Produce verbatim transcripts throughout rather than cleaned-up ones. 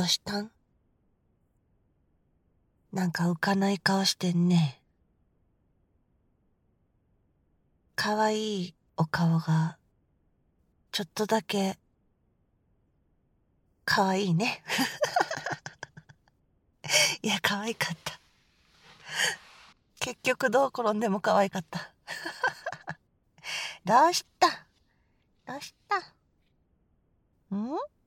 どしたん？なんか浮かない顔してんね。かわいいお顔がちょっとだけかわいいね。いや、かわいかった。結局どう転んでも可愛かった。どうしたどうしたん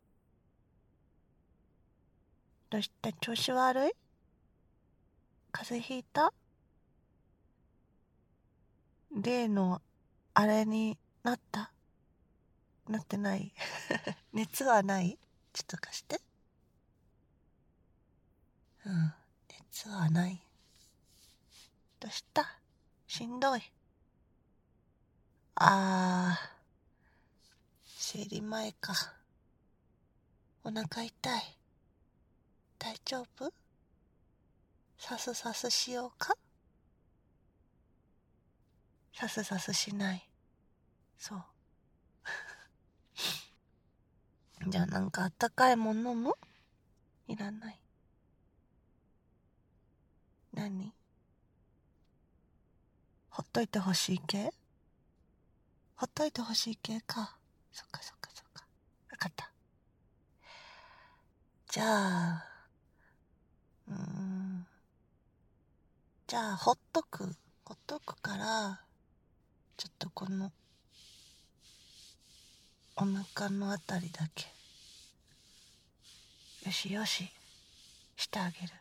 どうした？調子悪い？風邪ひいた？例のあれになった？なってない？熱はない？ちょっと貸して。うん、熱はない。どうした？しんどい？あー、生理前か。お腹痛い？大丈夫？さすさすしようか？さすさすしない。そう。じゃあなんかあったかいもん飲む？いらない。何？ほっといてほしい系？ほっといてほしい系か。そっかそっかそっか。わかった。じゃあ、うーん。じゃあ、ほっとく。ほっとくから、ちょっとこの、お腹のあたりだけ。よしよし、してあげる。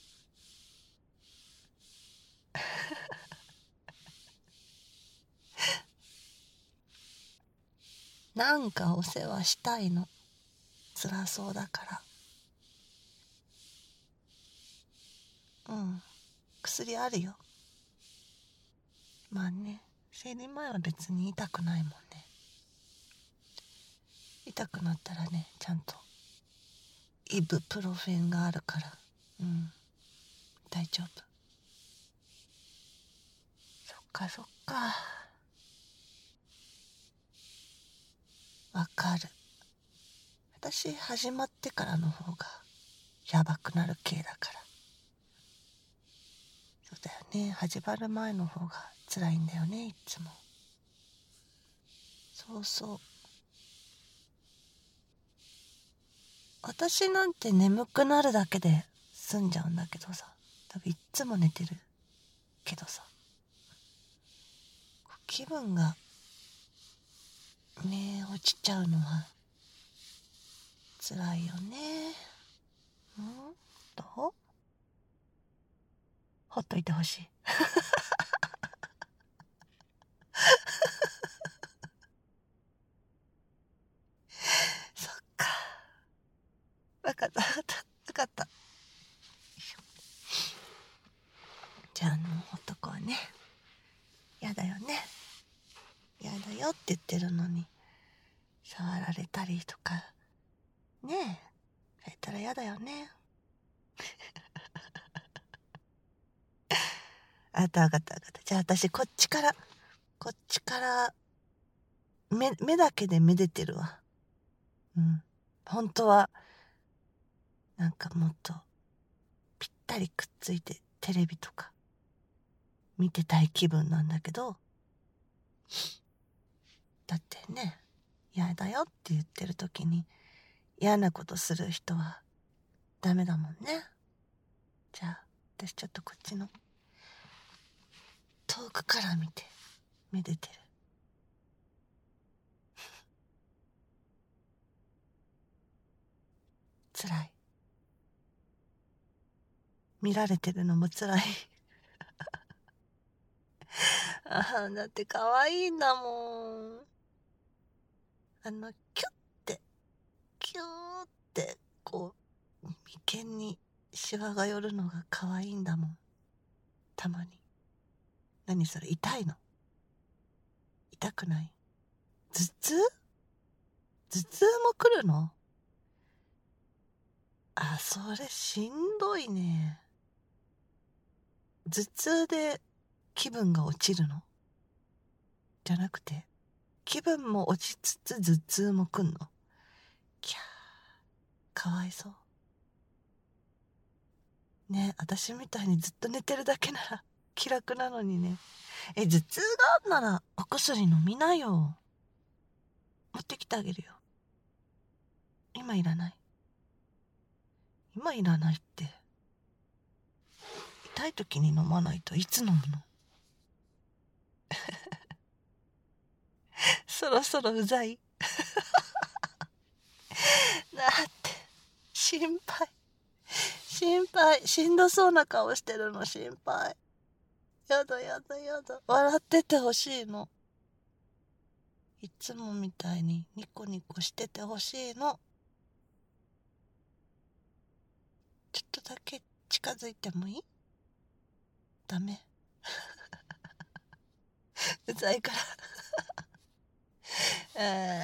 なんかお世話したいの。辛そうだから。うん。薬あるよ。まあね、生理前は別に痛くないもんね。痛くなったらね、ちゃんとイブプロフェンがあるから、うん、大丈夫。そっかそっか。わかる。私始まってからの方がやばくなる系だから。そうだよね、始まる前の方が辛いんだよね、いつも。そうそう。私なんて眠くなるだけで済んじゃうんだけどさ、多分いっつも寝てるけどさ、気分がね落ちちゃうのは辛いよね。うんどう？ほっといてほしい。そっか。わかったわかったわかった。じゃあ、あの男はね、やだよね。やだよって言ってるのに、触られたりとか、ねえ、されたらやだよね。あったわかったわかった。じゃあ私こっちから、こっちから、目、目だけでめでてるわ。うん。本当は、なんかもっと、ぴったりくっついてテレビとか、見てたい気分なんだけど、だってね、嫌だよって言ってる時に嫌なことする人はダメだもんね。じゃあ私ちょっとこっちの遠くから見てめでてる。辛い。見られてるのも辛い。ああ、だって可愛いんだもん。あのキュッてキューってこう眉間にシワが寄るのが可愛いんだもん。たまに。何それ、痛いの？痛くない？頭痛？頭痛も来るの？あ、それしんどいね。頭痛で気分が落ちるの？じゃなくて、気分も落ちつつ頭痛も来んの？きゃー、かわいそう。 ね、私みたいにずっと寝てるだけなら気楽なのにね。え、頭痛があんならお薬飲みなよ。持ってきてあげるよ。今いらない。今いらないって。痛い時に飲まないといつ飲むの？そろそろうざい。だって心配心配しんどそうな顔してるの心配。やだやだやだ。笑っててほしいの。いつもみたいにニコニコしててほしいの。ちょっとだけ近づいてもいい？ダメ？うざいからえ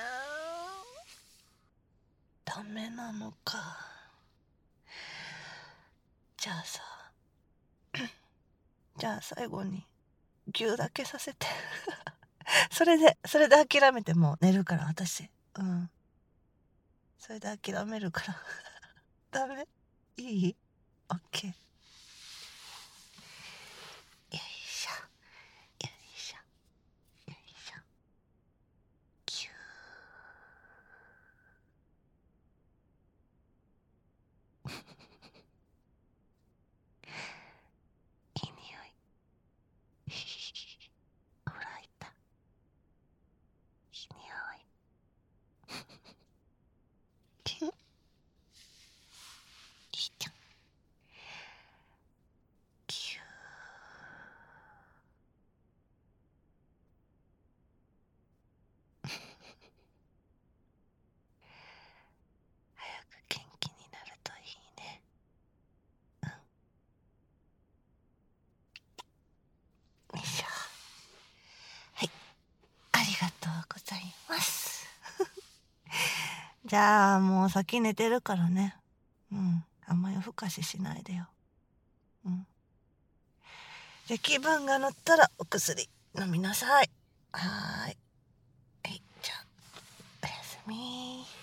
ー、ダメなのか。じゃあさじゃあ最後に牛だけさせてそれでそれで諦めてもう寝るから私。うん、それで諦めるからダメ？いい？オッケー。よいしょよいしょよいしょ。キューいい匂いほらいた。いい匂いキュン。いいじゃん。キュー。早く元気になるといいね。よいしょ。はい、ありがとうございますじゃあもう先寝てるからね。うん、あんま夜更かししないでよ。うん。じゃあ気分が乗ったらお薬飲みなさい。はーい。はい、じゃあおやすみ。